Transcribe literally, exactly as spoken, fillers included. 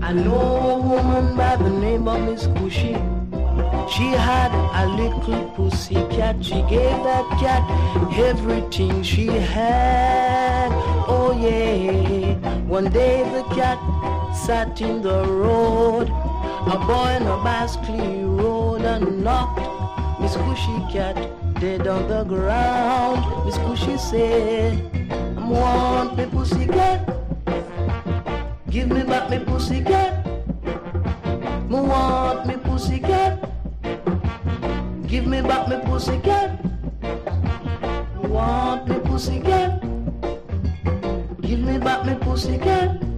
I know a woman by the name of Miss Cushy. She had a little pussy cat. She gave that cat everything she had. Oh yeah. One day the cat sat in the road. A boy in a bicycle rode and knocked Miss Cushy cat dead on the ground. Miss Cushy said, I want me pussy cat. Give me back me pussy cat. I want me pussy cat. Give me back me pussy cat. I want me pussy cat. Give me back me pussy cat.